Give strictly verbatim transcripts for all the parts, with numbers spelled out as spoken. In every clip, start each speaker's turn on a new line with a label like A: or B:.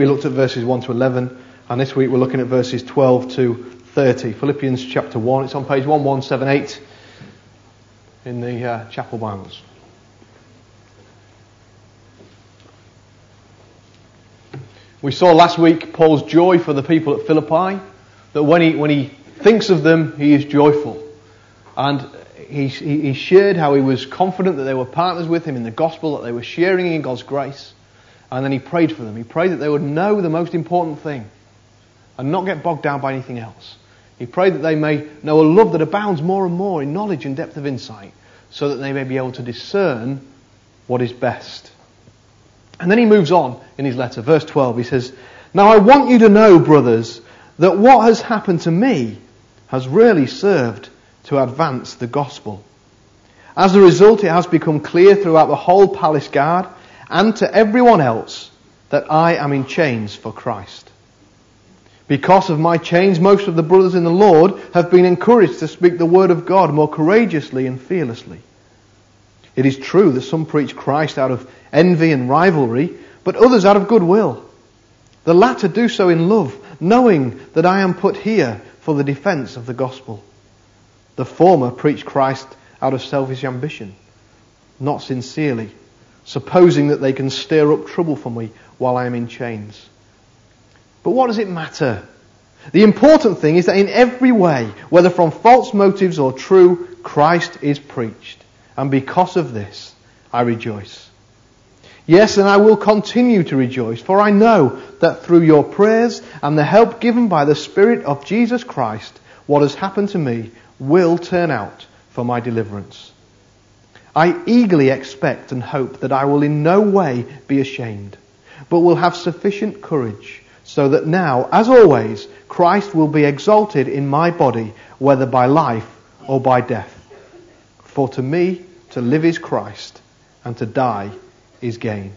A: we looked at verses one to eleven, and this week we're looking at verses twelve to thirty. Philippians chapter one, it's on page one one seven eight in the uh, Chapel Bibles. We saw last week Paul's joy for the people at Philippi, that when he when he thinks of them, he is joyful. And he, he shared how he was confident that they were partners with him in the gospel, that they were sharing in God's grace. And then he prayed for them. He prayed that they would know the most important thing and not get bogged down by anything else. He prayed that they may know a love that abounds more and more in knowledge and depth of insight, so that they may be able to discern what is best. And then he moves on in his letter, verse twelve. He says, "Now I want you to know, brothers, that what has happened to me has really served to advance the gospel. As a result, it has become clear throughout the whole palace guard and to everyone else that I am in chains for Christ. Because of my chains, most of the brothers in the Lord have been encouraged to speak the word of God more courageously and fearlessly. It is true that some preach Christ out of envy and rivalry, but others out of goodwill. The latter do so in love, knowing that I am put here for the defense of the gospel. The former preach Christ out of selfish ambition, not sincerely, supposing that they can stir up trouble for me while I am in chains. But what does it matter? The important thing is that in every way, whether from false motives or true, Christ is preached. And because of this, I rejoice. Yes, and I will continue to rejoice, for I know that through your prayers and the help given by the Spirit of Jesus Christ, what has happened to me will turn out for my deliverance. I eagerly expect and hope that I will in no way be ashamed, but will have sufficient courage, so that now, as always, Christ will be exalted in my body, whether by life or by death. For to me, to live is Christ, and to die is gain.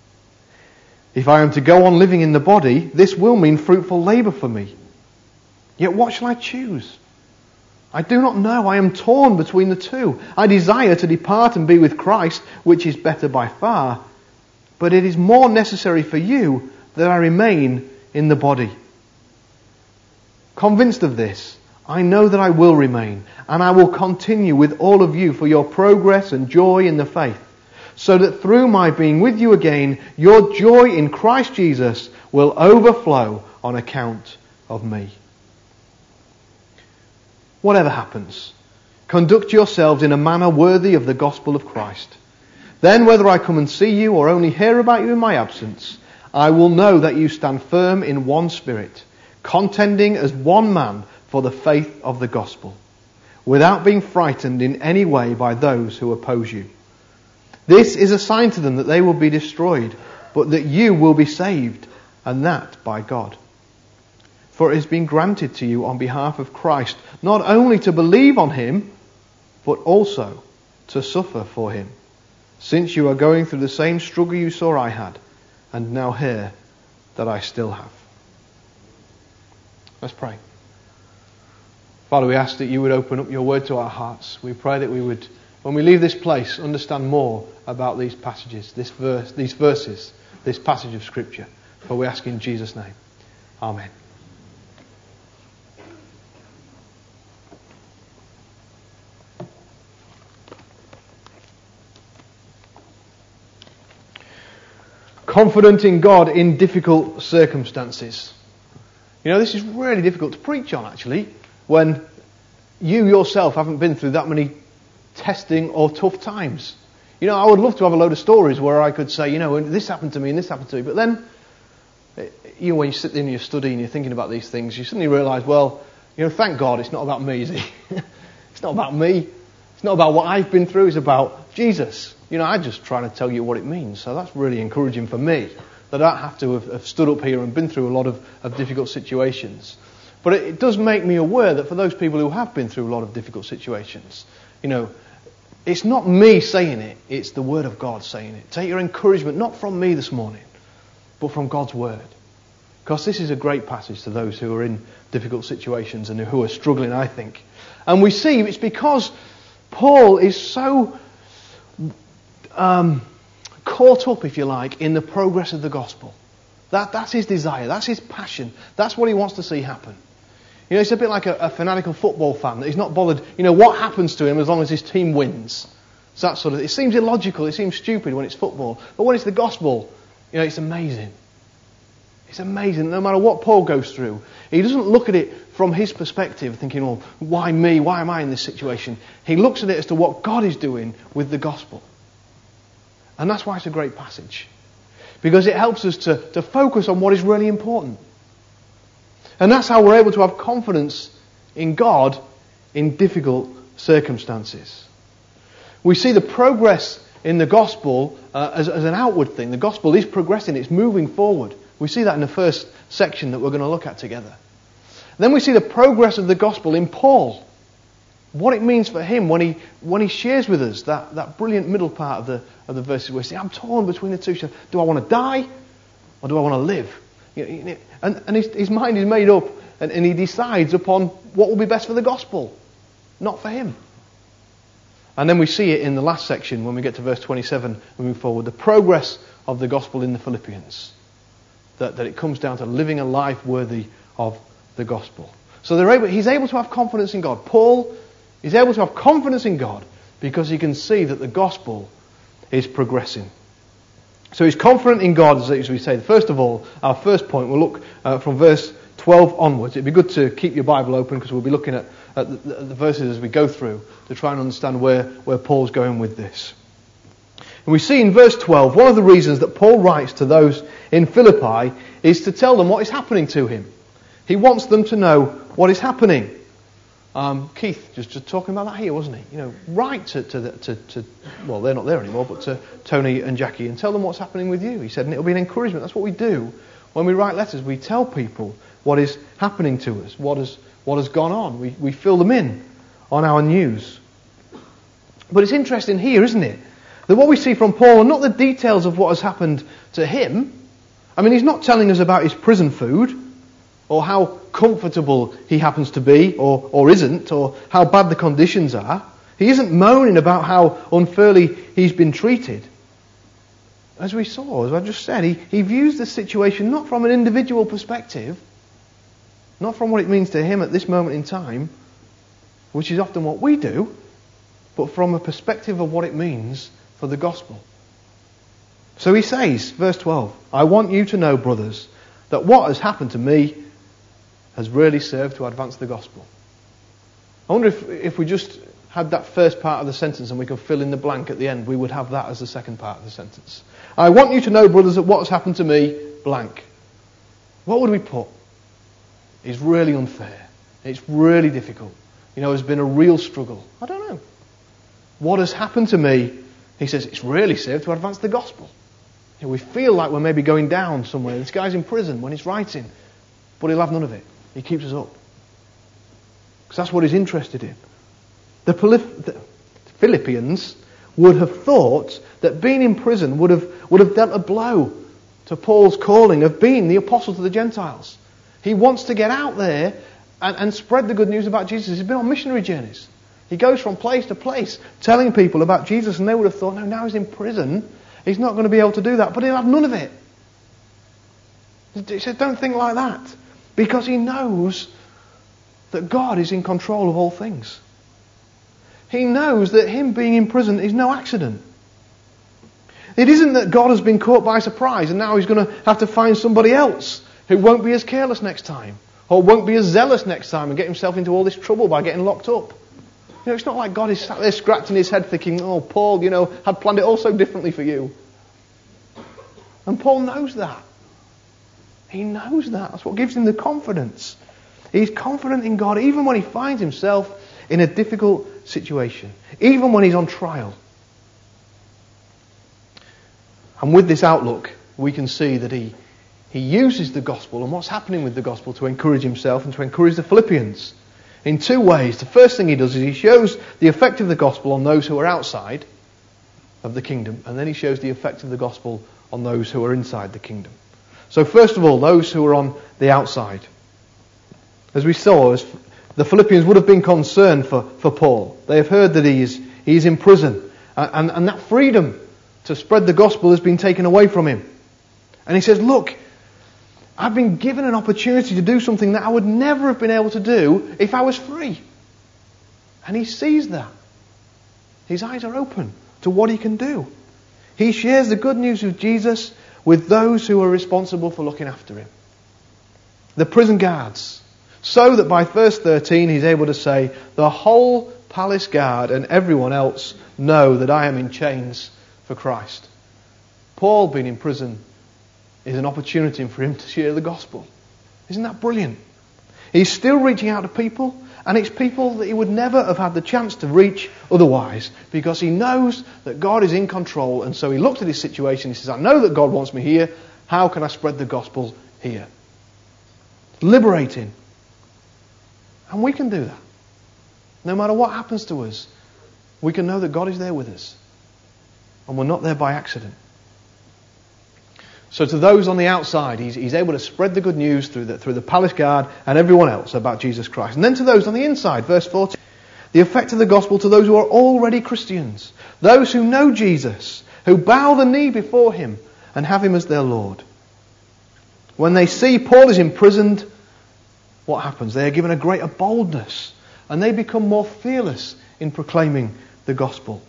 A: If I am to go on living in the body, this will mean fruitful labour for me. Yet what shall I choose? I do not know. I am torn between the two. I desire to depart and be with Christ, which is better by far. But it is more necessary for you that I remain in the body. Convinced of this, I know that I will remain, and I will continue with all of you for your progress and joy in the faith, so that through my being with you again, your joy in Christ Jesus will overflow on account of me. Whatever happens, conduct yourselves in a manner worthy of the gospel of Christ. Then, whether I come and see you or only hear about you in my absence, I will know that you stand firm in one spirit, contending as one man for the faith of the gospel, without being frightened in any way by those who oppose you. This is a sign to them that they will be destroyed, but that you will be saved, and that by God. For it has been granted to you on behalf of Christ, not only to believe on him, but also to suffer for him, since you are going through the same struggle you saw I had, and now hear that I still have." Let's pray. Father, we ask that you would open up your word to our hearts. We pray that we would, when we leave this place, understand more about these passages, this verse, these verses, this passage of Scripture. For we ask in Jesus' name. Amen. Confident in God in difficult circumstances. You know, this is really difficult to preach on, actually, when you yourself haven't been through that many testing or tough times. You know, I would love to have a load of stories where I could say, you know, this happened to me and this happened to me. But then, you know, when you sit in your study and you're thinking about these things, you suddenly realise, well, you know, thank God it's not about me, is it? It's not about me. It's not about what I've been through. It's about Jesus. You know, I'm just trying to tell you what it means. So that's really encouraging for me, that I don't have to have, have stood up here and been through a lot of, of difficult situations. But it, it does make me aware that for those people who have been through a lot of difficult situations, you know, it's not me saying it, it's the Word of God saying it. Take your encouragement, not from me this morning, but from God's Word. Because this is a great passage to those who are in difficult situations and who are struggling, I think. And we see it's because Paul is so um, caught up, if you like, in the progress of the gospel. That, that's his desire. That's his passion. That's what he wants to see happen. You know, it's a bit like a, a fanatical football fan that he's not bothered, you know, what happens to him as long as his team wins. It's that sort of, it seems illogical, it seems stupid when it's football. But when it's the gospel, you know, it's amazing. It's amazing. No matter what Paul goes through, he doesn't look at it from his perspective, thinking, oh, why me? Why am I in this situation? He looks at it as to what God is doing with the gospel. And that's why it's a great passage. Because it helps us to, to focus on what is really important. And that's how we're able to have confidence in God in difficult circumstances. We see the progress in the gospel uh, as, as an outward thing. The gospel is progressing, it's moving forward. We see that in the first section that we're going to look at together. Then we see the progress of the gospel in Paul. What it means for him when he when he shares with us that, that brilliant middle part of the of the verses where he says, I'm torn between the two. Do I want to die or do I want to live? And, and his, his mind is made up and, and he decides upon what will be best for the gospel, not for him. And then we see it in the last section when we get to verse twenty-seven, we move forward, the progress of the gospel in the Philippians. That, that it comes down to living a life worthy of the gospel. So they're able, he's able to have confidence in God. Paul is able to have confidence in God because he can see that the gospel is progressing. So he's confident in God, as we say. First of all, our first point, we'll look uh, from verse twelve onwards. It'd be good to keep your Bible open because we'll be looking at, at the, the verses as we go through to try and understand where, where Paul's going with this. And we see in verse twelve, one of the reasons that Paul writes to those in Philippi is to tell them what is happening to him. He wants them to know what is happening. Um, Keith just, just talking about that here, wasn't he? You know, write to, to, the, to, to, well, they're not there anymore, but to Tony and Jackie and tell them what's happening with you. He said, and it'll be an encouragement. That's what we do. When we write letters, we tell people what is happening to us, what has, what has gone on. We, we fill them in on our news. But it's interesting here, isn't it? That what we see from Paul are not the details of what has happened to him. I mean, he's not telling us about his prison food, or how comfortable he happens to be, or, or isn't, or how bad the conditions are. He isn't moaning about how unfairly he's been treated. As we saw, as I just said, he, he views the situation not from an individual perspective, not from what it means to him at this moment in time, which is often what we do, but from a perspective of what it means for the gospel. So he says, verse twelve, I want you to know, brothers, that what has happened to me has really served to advance the gospel. I wonder if, if we just had that first part of the sentence and we could fill in the blank at the end, we would have that as the second part of the sentence. I want you to know, brothers, that what has happened to me, blank. What would we put? It's really unfair. It's really difficult. You know, it's been a real struggle. I don't know. What has happened to me, he says, it's really served to advance the gospel. You know, we feel like we're maybe going down somewhere. This guy's in prison when he's writing, but he'll have none of it. He keeps us up. Because that's what he's interested in. The, Philipp- the Philippians would have thought that being in prison would have, would have dealt a blow to Paul's calling of being the apostle to the Gentiles. He wants to get out there and, and spread the good news about Jesus. He's been on missionary journeys. He goes from place to place telling people about Jesus, and they would have thought, no, now he's in prison. He's not going to be able to do that, but he'll have none of it. He said, don't think like that. Because he knows that God is in control of all things. He knows that him being in prison is no accident. It isn't that God has been caught by surprise and now he's going to have to find somebody else who won't be as careless next time, or won't be as zealous next time and get himself into all this trouble by getting locked up. You know, it's not like God is sat there scratching his head thinking, oh, Paul, you know, had planned it all so differently for you. And Paul knows that. He knows that. That's what gives him the confidence. He's confident in God even when he finds himself in a difficult situation. Even when he's on trial. And with this outlook, we can see that he, he uses the gospel and what's happening with the gospel to encourage himself and to encourage the Philippians. In two ways. The first thing he does is he shows the effect of the gospel on those who are outside of the kingdom. And then he shows the effect of the gospel on those who are inside the kingdom. So first of all, those who are on the outside. As we saw, as the Philippians would have been concerned for, for Paul. They have heard that he is, he is in prison. And, and that freedom to spread the gospel has been taken away from him. And he says, look, I've been given an opportunity to do something that I would never have been able to do if I was free. And he sees that. His eyes are open to what he can do. He shares the good news of Jesus with those who are responsible for looking after him. The prison guards. So that by verse thirteen he's able to say, the whole palace guard and everyone else know that I am in chains for Christ. Paul being in prison is an opportunity for him to share the gospel. Isn't that brilliant? He's still reaching out to people, and it's people that he would never have had the chance to reach otherwise, because he knows that God is in control. And so he looks at his situation, he says, I know that God wants me here. How can I spread the gospel here? Liberating. And we can do that. No matter what happens to us, we can know that God is there with us. And we're not there by accident. So to those on the outside, he's, he's able to spread the good news through the, through the palace guard and everyone else about Jesus Christ. And then to those on the inside, verse fourteen, the effect of the gospel to those who are already Christians, those who know Jesus, who bow the knee before him and have him as their Lord. When they see Paul is imprisoned, what happens? They are given a greater boldness, and they become more fearless in proclaiming the gospel.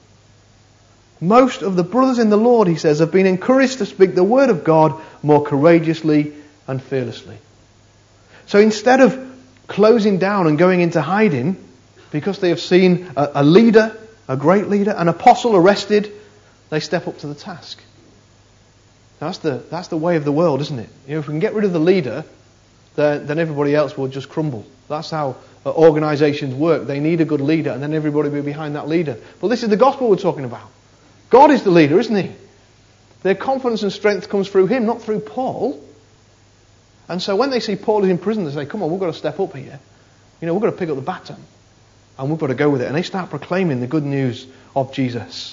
A: Most of the brothers in the Lord, he says, have been encouraged to speak the word of God more courageously and fearlessly. So instead of closing down and going into hiding, because they have seen a, a leader, a great leader, an apostle arrested, they step up to the task. That's the, that's the way of the world, isn't it? You know, if we can get rid of the leader, then, then everybody else will just crumble. That's how uh, organisations work. They need a good leader, and then everybody will be behind that leader. But this is the gospel we're talking about. God is the leader, isn't he? Their confidence and strength comes through him, not through Paul. And so when they see Paul is in prison, they say, come on, we've got to step up here. You know, we've got to pick up the baton. And we've got to go with it. And they start proclaiming the good news of Jesus.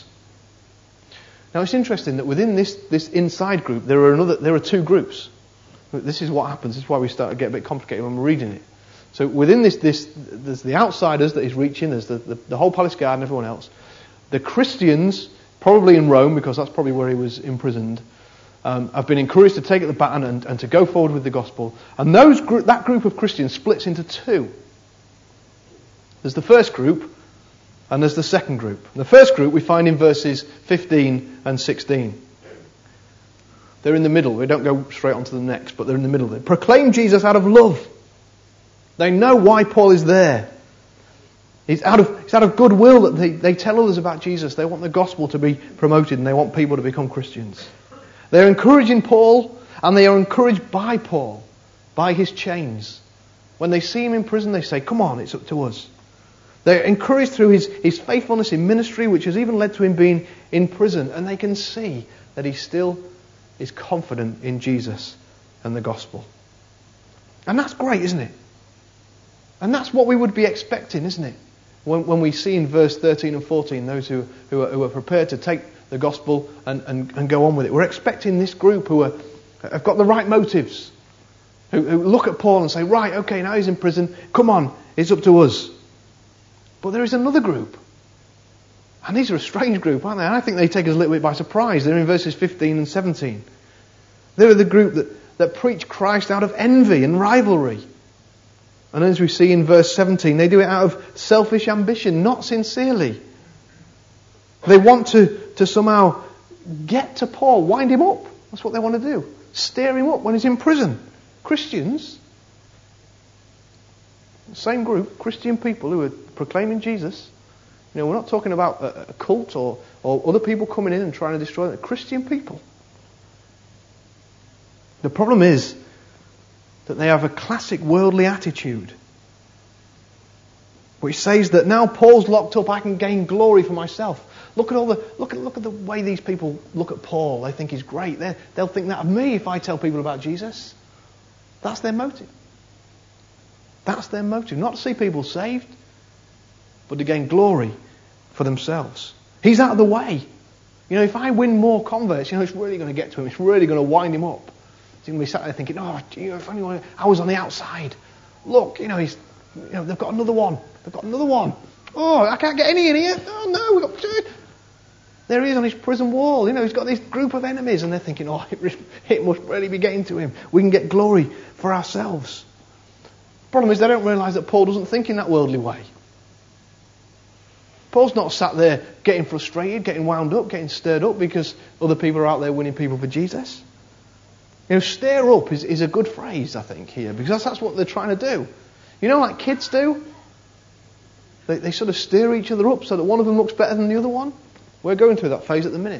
A: Now it's interesting that within this, this inside group, there are another, there are two groups. This is what happens. This is why we start to get a bit complicated when we're reading it. So within this, this there's the outsiders that he's reaching. There's the, the, the whole palace guard and everyone else. The Christians, probably in Rome, because that's probably where he was imprisoned, um, have been encouraged to take up the baton and, and to go forward with the gospel. And those gr- that group of Christians splits into two. There's the first group, and there's the second group. The first group we find in verses fifteen and sixteen. They're in the middle. We don't go straight on to the next, but they're in the middle. They proclaim Jesus out of love. They know why Paul is there. It's out of, it's out of goodwill that they, they tell others about Jesus. They want the gospel to be promoted, and they want people to become Christians. They're encouraging Paul, and they are encouraged by Paul, by his chains. When they see him in prison, they say, come on, it's up to us. They're encouraged through his, his faithfulness in ministry, which has even led to him being in prison. And they can see that he still is confident in Jesus and the gospel. And that's great, isn't it? And that's what we would be expecting, isn't it? When, when we see in verse thirteen and fourteen those who, who, are, who are prepared to take the gospel and, and, and go on with it. We're expecting this group who are, have got the right motives. Who, who look at Paul and say, right, okay, now he's in prison. Come on, it's up to us. But there is another group. And these are a strange group, aren't they? And I think they take us a little bit by surprise. They're in verses fifteen and seventeen. They're the group that, that preach Christ out of envy and rivalry. And as we see in verse seventeen, they do it out of selfish ambition, not sincerely. They want to, to somehow get to Paul, wind him up. That's what they want to do. Stir him up when he's in prison. Christians, same group, Christian people who are proclaiming Jesus. You know, we're not talking about a, a cult or, or other people coming in and trying to destroy them. Christian people. The problem is that they have a classic worldly attitude, which says that now Paul's locked up, I can gain glory for myself. Look at all the look at look at the way these people look at Paul. They think he's great. They're, they'll think that of me if I tell people about Jesus. That's their motive. That's their motive. Not to see people saved, but to gain glory for themselves. He's out of the way. You know, if I win more converts, you know, it's really going to get to him. It's really going to wind him up. He's going to be sat there thinking, oh, gee, if only I was on the outside. Look, you know, he's, you know, they've got another one. They've got another one. Oh, I can't get any in here. Oh no, we've got two. There he is on his prison wall. You know, he's got this group of enemies, and they're thinking, oh, it, it must really be getting to him. We can get glory for ourselves. Problem is, they don't realise that Paul doesn't think in that worldly way. Paul's not sat there getting frustrated, getting wound up, getting stirred up because other people are out there winning people for Jesus. You know, stir up is, is a good phrase, I think, here, because that's, that's what they're trying to do. You know, like kids do? They, they sort of stir each other up so that one of them looks better than the other one. We're going through that phase at the minute.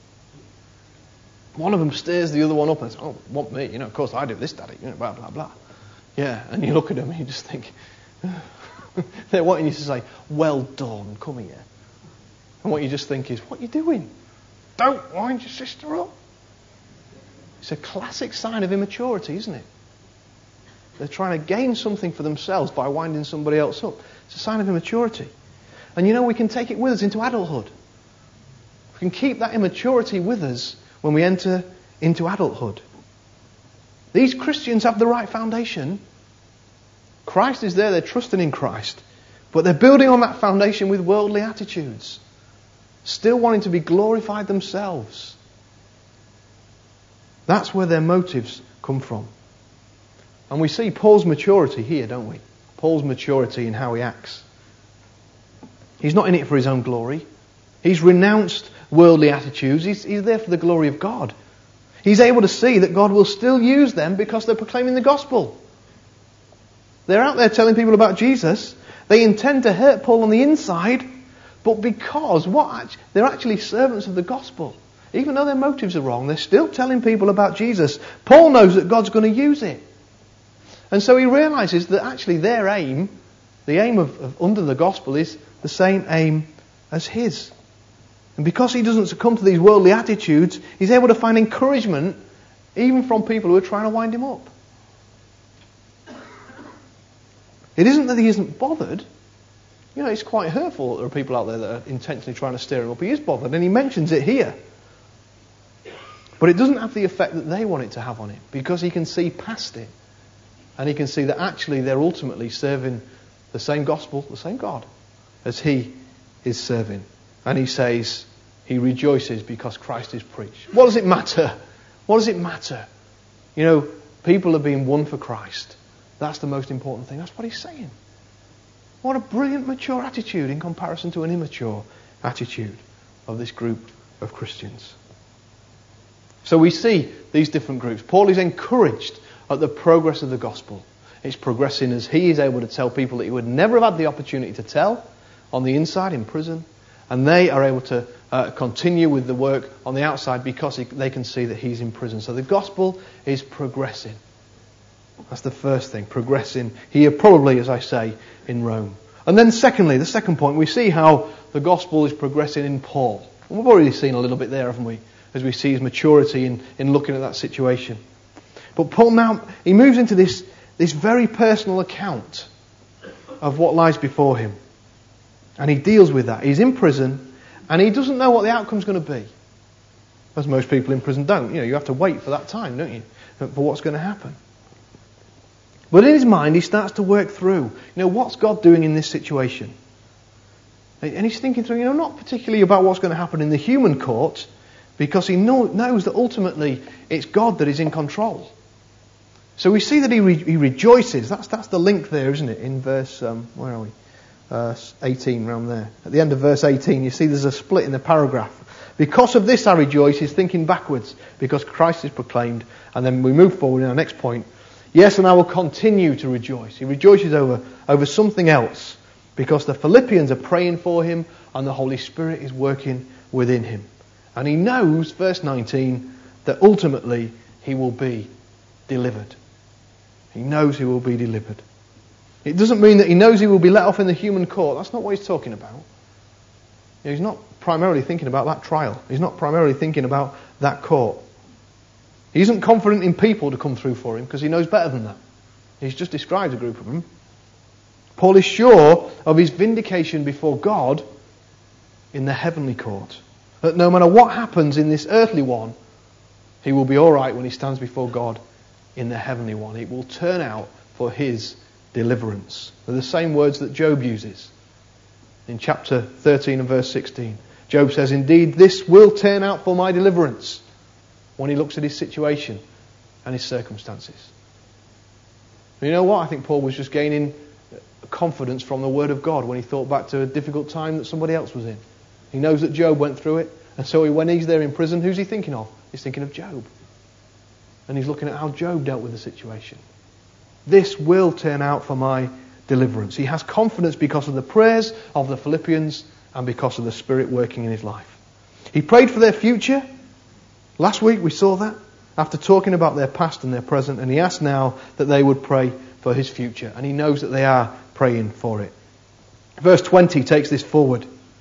A: One of them stirs the other one up and says, oh, want me? You know, of course I do this, Daddy. You know, blah, blah, blah. Yeah, and you look at them and you just think... They're wanting you to say, well done, come here. And what you just think is, what are you doing? Don't wind your sister up. It's a classic sign of immaturity, isn't it? They're trying to gain something for themselves by winding somebody else up. It's a sign of immaturity. And you know, we can take it with us into adulthood. We can keep that immaturity with us when we enter into adulthood. These Christians have the right foundation. Christ is there, they're trusting in Christ. But they're building on that foundation with worldly attitudes. Still wanting to be glorified themselves. That's where their motives come from. And we see Paul's maturity here, don't we? Paul's maturity in how he acts. He's not in it for his own glory. He's renounced worldly attitudes. He's, he's there for the glory of God. He's able to see that God will still use them because they're proclaiming the gospel. They're out there telling people about Jesus. They intend to hurt Paul on the inside, but because what? They're actually servants of the gospel. Even though their motives are wrong, they're still telling people about Jesus. Paul knows that God's going to use it. And so he realises that actually their aim, the aim of, of under the gospel, is the same aim as his. And because he doesn't succumb to these worldly attitudes, he's able to find encouragement even from people who are trying to wind him up. It isn't that he isn't bothered. You know, it's quite hurtful that there are people out there that are intentionally trying to stir him up. He is bothered, and he mentions it here. But it doesn't have the effect that they want it to have on him, because he can see past it. And he can see that actually they're ultimately serving the same gospel, the same God, as he is serving. And he says, he rejoices because Christ is preached. What does it matter? What does it matter? You know, people are being won for Christ. That's the most important thing. That's what he's saying. What a brilliant, mature attitude in comparison to an immature attitude of this group of Christians. So we see these different groups. Paul is encouraged at the progress of the gospel. It's progressing as he is able to tell people that he would never have had the opportunity to tell on the inside in prison. And they are able to uh, continue with the work on the outside because he, they can see that he's in prison. So the gospel is progressing. That's the first thing, progressing here, probably, as I say, in Rome. And then secondly, the second point, we see how the gospel is progressing in Paul. And we've already seen a little bit there, haven't we? As we see his maturity in, in looking at that situation. But Paul now, he moves into this, this very personal account of what lies before him. And he deals with that. He's in prison, and he doesn't know what the outcome's going to be. As most people in prison don't. You know, you have to wait for that time, don't you? For what's going to happen. But in his mind, he starts to work through, you know, what's God doing in this situation? And he's thinking through, you know, not particularly about what's going to happen in the human court, because he know, knows that ultimately it's God that is in control. So we see that he, re, he rejoices. That's that's the link there, isn't it? In verse, um, where are we? Uh, eighteen, around there. At the end of verse eighteen, you see there's a split in the paragraph. Because of this I rejoice, he's thinking backwards, because Christ is proclaimed. And then we move forward in our next point. Yes, and I will continue to rejoice. He rejoices over, over something else, because the Philippians are praying for him and the Holy Spirit is working within him. And he knows, verse nineteen, that ultimately he will be delivered. He knows he will be delivered. It doesn't mean that he knows he will be let off in the human court. That's not what he's talking about. He's not primarily thinking about that trial. He's not primarily thinking about that court. He isn't confident in people to come through for him because he knows better than that. He's just described a group of them. Paul is sure of his vindication before God in the heavenly court. That no matter what happens in this earthly one, he will be all right when he stands before God in the heavenly one. It will turn out for his deliverance. They're the same words that Job uses in chapter thirteen and verse sixteen. Job says, indeed, this will turn out for my deliverance, when he looks at his situation and his circumstances. And you know what? I think Paul was just gaining confidence from the Word of God when he thought back to a difficult time that somebody else was in. He knows that Job went through it, and so when he's there in prison, who's he thinking of? He's thinking of Job. And he's looking at how Job dealt with the situation. This will turn out for my deliverance. He has confidence because of the prayers of the Philippians and because of the Spirit working in his life. He prayed for their future. Last week we saw that. After talking about their past and their present, and he asked now that they would pray for his future. And he knows that they are praying for it. Verse twenty takes this forward.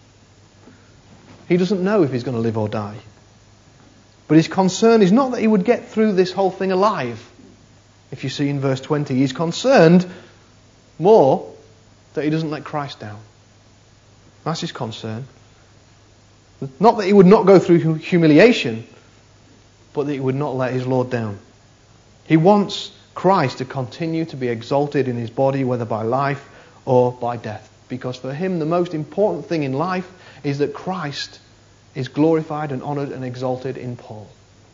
A: He doesn't know if he's going to live or die. But his concern is not that he would get through this whole thing alive. If you see in verse twenty, he's concerned more that he doesn't let Christ down. That's his concern. Not that he would not go through humiliation, but that he would not let his Lord down. He wants Christ to continue to be exalted in his body, whether by life or by death. Because for him, the most important thing in life is that Christ is glorified and honoured and exalted in Paul.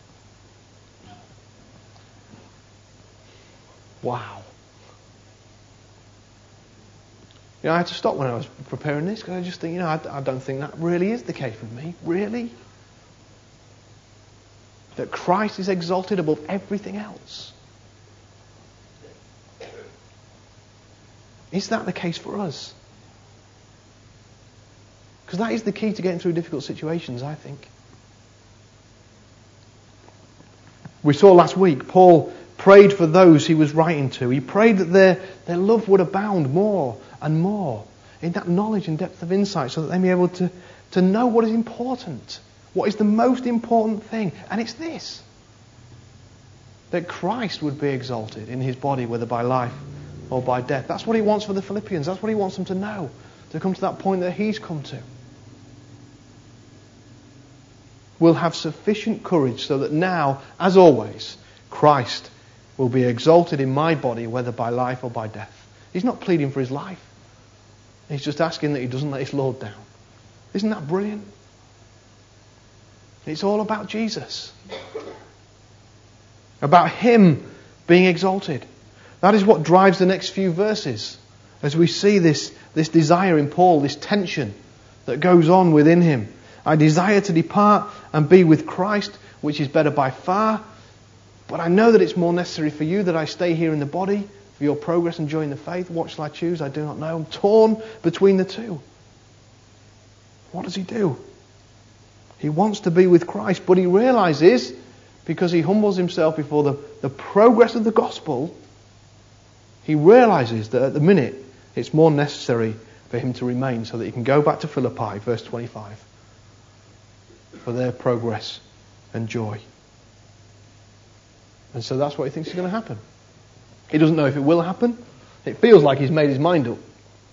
A: Wow. You know, I had to stop when I was preparing this, because I just think, you know, I, I don't think that really is the case with me. Really? That Christ is exalted above everything else. Is that the case for us? Because that is the key to getting through difficult situations, I think. We saw last week, Paul prayed for those he was writing to. He prayed that their, their love would abound more and more in that knowledge and depth of insight, so that they may be able to, to know what is important. What is the most important thing? And it's this. That Christ would be exalted in his body, whether by life or by death. That's what he wants for the Philippians. That's what he wants them to know. To come to that point that he's come to. We'll have sufficient courage so that now, as always, Christ will be exalted in my body, whether by life or by death. He's not pleading for his life. He's just asking that he doesn't let his Lord down. Isn't that brilliant? It's all about Jesus. About him being exalted. That is what drives the next few verses. As we see this, this desire in Paul, this tension that goes on within him. I desire to depart and be with Christ, which is better by far. But I know that it's more necessary for you that I stay here in the body, for your progress and joy in the faith. What shall I choose? I do not know. I'm torn between the two. What does he do? He wants to be with Christ, but he realizes, because he humbles himself before the, the progress of the gospel, he realizes that at the minute it's more necessary for him to remain so that he can go back to Philippi, verse twenty-five, for their progress and joy. And so that's what he thinks is going to happen. He doesn't know if it will happen. It feels like he's made his mind up.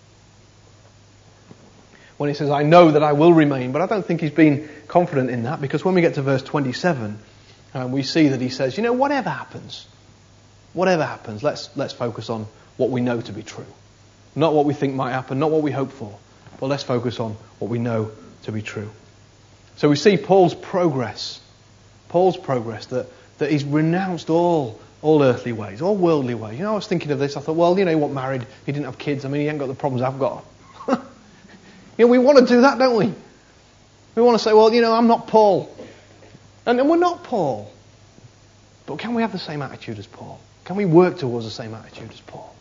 A: When he says, I know that I will remain, but I don't think he's been confident in that, because when we get to verse twenty-seven, um, we see that he says, you know, whatever happens, whatever happens, let's let's focus on what we know to be true. Not what we think might happen, not what we hope for, but let's focus on what we know to be true. So we see Paul's progress, Paul's progress, that, that he's renounced all all earthly ways, all worldly ways. You know, I was thinking of this, I thought, well, you know, he wasn't married, he didn't have kids, I mean, he ain't got the problems I've got. You know, we want to do that, don't we? We want to say, well, you know, I'm not Paul. And, and we're not Paul. But can we have the same attitude as Paul? Can we work towards the same attitude as Paul?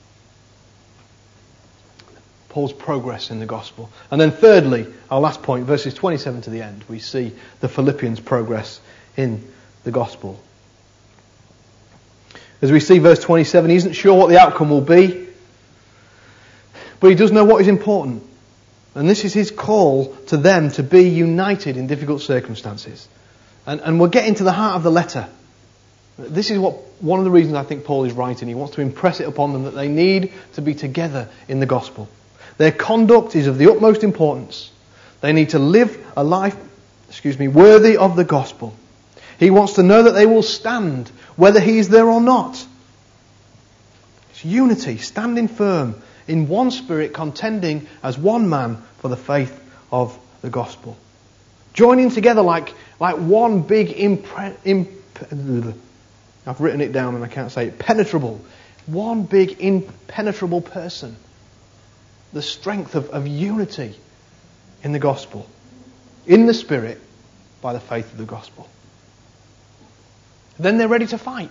A: Paul's progress in the gospel. And then thirdly, our last point, verses twenty-seven to the end, we see the Philippians' progress in the gospel. As we see verse twenty-seven, he isn't sure what the outcome will be, but he does know what is important. And this is his call to them to be united in difficult circumstances. And, and we're getting to the heart of the letter. This is what one of the reasons I think Paul is writing. He wants to impress it upon them that they need to be together in the gospel. Their conduct is of the utmost importance. They need to live a life, excuse me, worthy of the gospel. He wants to know that they will stand, whether he is there or not. It's unity, standing firm in one spirit, contending as one man for the faith of the gospel. Joining together like, like one big, impre- imp- I've written it down and I can't say it, penetrable. One big, impenetrable person. The strength of, of unity in the gospel. In the Spirit, by the faith of the gospel. Then they're ready to fight.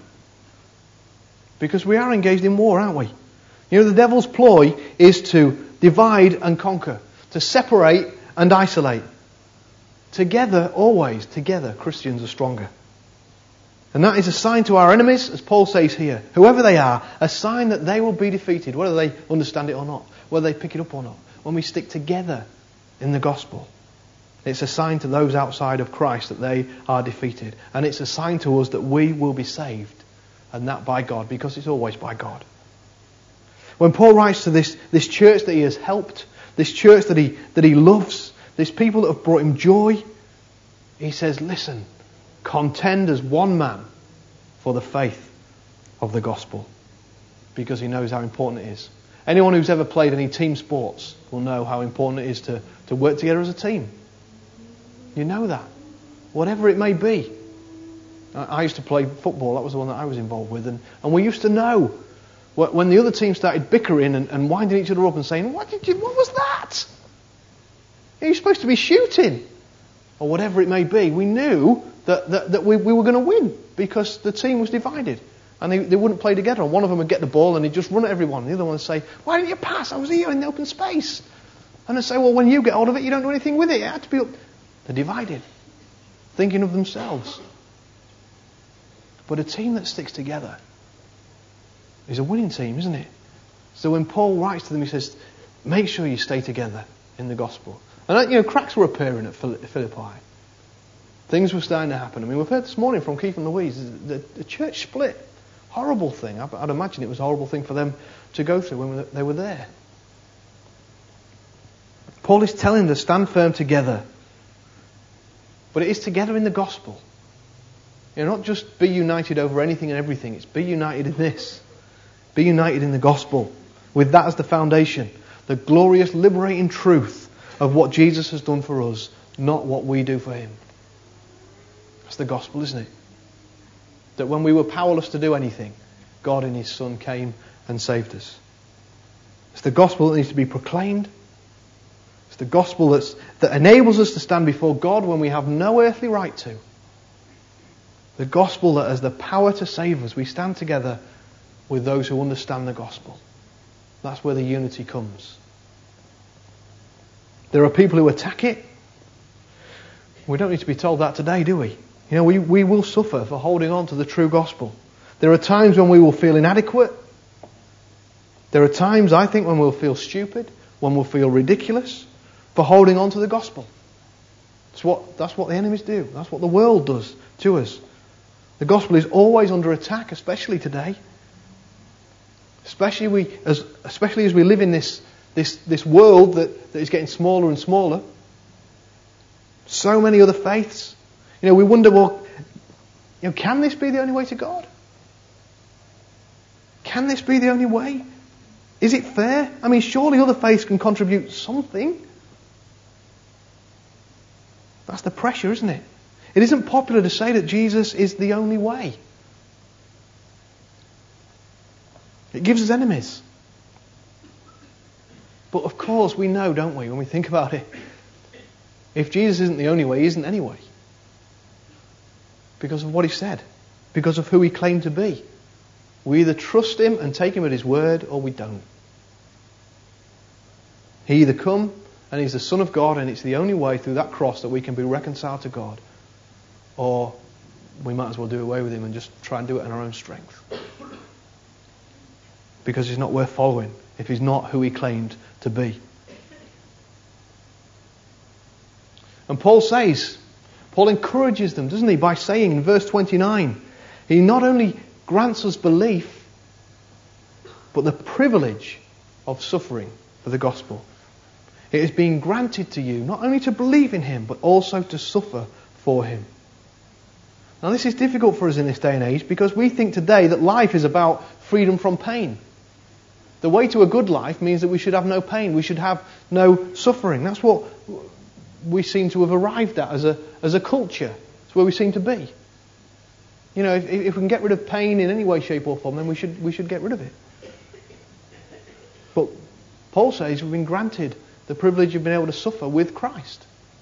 A: Because we are engaged in war, aren't we? You know, the devil's ploy is to divide and conquer. To separate and isolate. Together, always, together, Christians are stronger. And that is a sign to our enemies, as Paul says here, whoever they are, a sign that they will be defeated, whether they understand it or not, whether they pick it up or not. When we stick together in the gospel, it's a sign to those outside of Christ that they are defeated. And it's a sign to us that we will be saved. And that by God, because it's always by God. When Paul writes to this, this church that he has helped, this church that he, that he loves, this people that have brought him joy, he says, listen, contend as one man for the faith of the gospel. Because he knows how important it is. Anyone who's ever played any team sports will know how important it is to, to work together as a team. You know that. Whatever it may be. I used to play football, that was the one that I was involved with, and, and we used to know when the other team started bickering and, and winding each other up and saying, what did you, what was that? You're supposed to be shooting. Or whatever it may be. We knew that, that, that we, we were going to win because the team was divided. And they, they wouldn't play together. And one of them would get the ball and he'd just run at everyone. And the other one would say, why didn't you pass? I was here in the open space. And they'd say, well, when you get hold of it, you don't do anything with it. It had to be up. They're divided. Thinking of themselves. But a team that sticks together is a winning team, isn't it? So when Paul writes to them, he says, make sure you stay together in the gospel. And, you know, cracks were appearing at Philippi. Things were starting to happen. I mean, we've heard this morning from Keith and Louise, the, the church split. Horrible thing. I'd imagine it was a horrible thing for them to go through when they were there. Paul is telling them to stand firm together. But it is together in the gospel. You know, not just be united over anything and everything. It's be united in this. Be united in the gospel. With that as the foundation. The glorious, liberating truth of what Jesus has done for us. Not what we do for Him. That's the gospel, isn't it? That when we were powerless to do anything, God in His Son came and saved us. It's the gospel that needs to be proclaimed. It's the gospel that's, that enables us to stand before God when we have no earthly right to. The gospel that has the power to save us. We stand together with those who understand the gospel. That's where the unity comes. There are people who attack it. We don't need to be told that today, do we? You know, we, we will suffer for holding on to the true gospel. There are times when we will feel inadequate. There are times, I think, when we'll feel stupid, when we'll feel ridiculous for holding on to the gospel. That's what, that's what the enemies do. That's what the world does to us. The gospel is always under attack, especially today. Especially we, as especially as we live in this this this world that, that is getting smaller and smaller. So many other faiths. You know, we wonder, well, you know, can this be the only way to God? Can this be the only way? Is it fair? I mean, surely other faiths can contribute something. That's the pressure, isn't it? It isn't popular to say that Jesus is the only way. It gives us enemies. But of course we know, don't we, when we think about it, if Jesus isn't the only way, He isn't any way. Because of what He said. Because of who He claimed to be. We either trust Him and take Him at His word, or we don't. He either come and He's the Son of God, and it's the only way through that cross that we can be reconciled to God. Or we might as well do away with Him and just try and do it in our own strength. Because He's not worth following if He's not who He claimed to be. And Paul says, Paul encourages them, doesn't he, by saying in verse twenty-nine, He not only grants us belief, but the privilege of suffering for the gospel. It has been granted to you not only to believe in Him, but also to suffer for Him. Now this is difficult for us in this day and age because we think today that life is about freedom from pain. The way to a good life means that we should have no pain. We should have no suffering. That's what we seem to have arrived at as a as a culture. It's where we seem to be. You know, if, if we can get rid of pain in any way, shape or form, then we should we should get rid of it. But Paul says we've been granted the privilege of being able to suffer with Christ.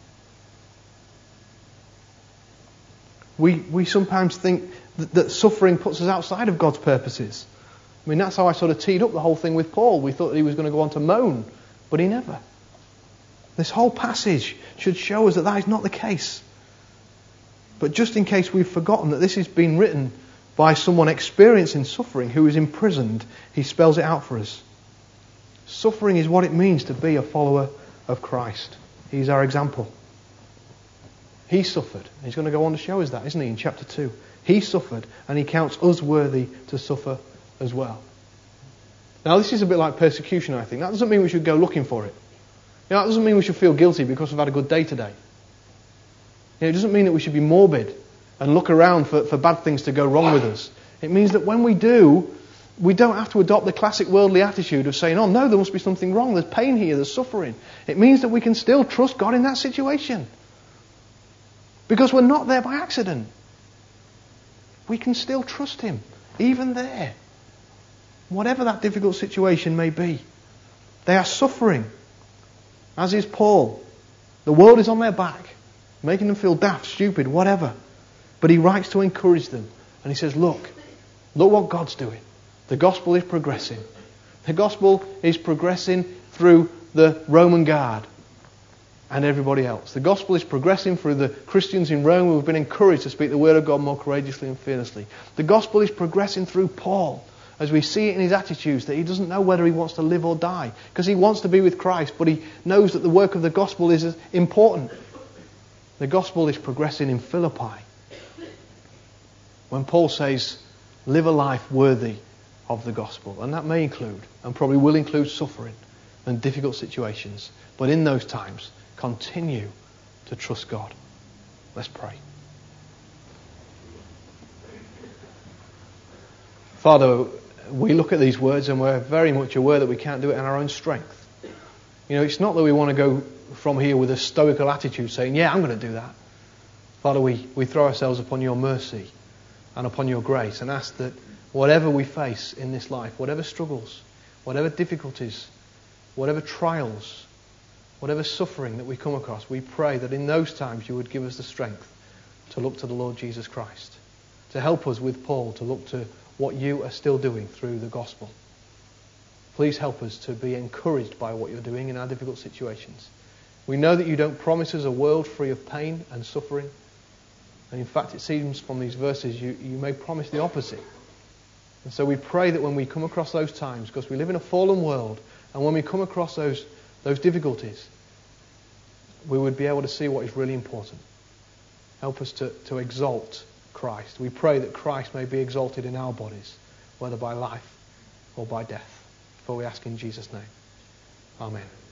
A: We we sometimes think that, that suffering puts us outside of God's purposes. I mean, that's how I sort of teed up the whole thing with Paul. We thought that he was going to go on to moan, but he never. This whole passage should show us that that is not the case. But just in case we've forgotten that this has been written by someone experiencing suffering who is imprisoned, he spells it out for us. Suffering is what it means to be a follower of Christ. He's our example. He suffered. He's going to go on to show us that, isn't he, in chapter two. He suffered, and he counts us worthy to suffer as well. Now, this is a bit like persecution, I think. That doesn't mean we should go looking for it. You know, that doesn't mean we should feel guilty because we've had a good day today. You know, it doesn't mean that we should be morbid and look around for, for bad things to go wrong with us. It means that when we do, we don't have to adopt the classic worldly attitude of saying, oh no, there must be something wrong, there's pain here, there's suffering. It means that we can still trust God in that situation. Because we're not there by accident. We can still trust Him, even there. Whatever that difficult situation may be. They are suffering. As is Paul. The world is on their back, making them feel daft, stupid, whatever. But he writes to encourage them. And he says, look, look what God's doing. The gospel is progressing. The gospel is progressing through the Roman guard and everybody else. The gospel is progressing through the Christians in Rome who have been encouraged to speak the word of God more courageously and fearlessly. The gospel is progressing through Paul, as we see it in his attitudes, that he doesn't know whether he wants to live or die. Because he wants to be with Christ, but he knows that the work of the gospel is important. The gospel is progressing in Philippi. When Paul says, live a life worthy of the gospel. And that may include, and probably will include, suffering and difficult situations. But in those times, continue to trust God. Let's pray. Father, we look at these words and we're very much aware that we can't do it in our own strength. You know, it's not that we want to go from here with a stoical attitude saying, yeah, I'm going to do that. Father, we, we throw ourselves upon your mercy and upon your grace and ask that whatever we face in this life, whatever struggles, whatever difficulties, whatever trials, whatever suffering that we come across, we pray that in those times you would give us the strength to look to the Lord Jesus Christ, to help us with Paul, to look to what you are still doing through the gospel. Please help us to be encouraged by what you're doing in our difficult situations. We know that you don't promise us a world free of pain and suffering. And in fact, it seems from these verses you, you may promise the opposite. And so we pray that when we come across those times, because we live in a fallen world, and when we come across those, those difficulties, we would be able to see what is really important. Help us to, to exalt Christ. We pray that Christ may be exalted in our bodies, whether by life or by death. For we ask in Jesus' name. Amen.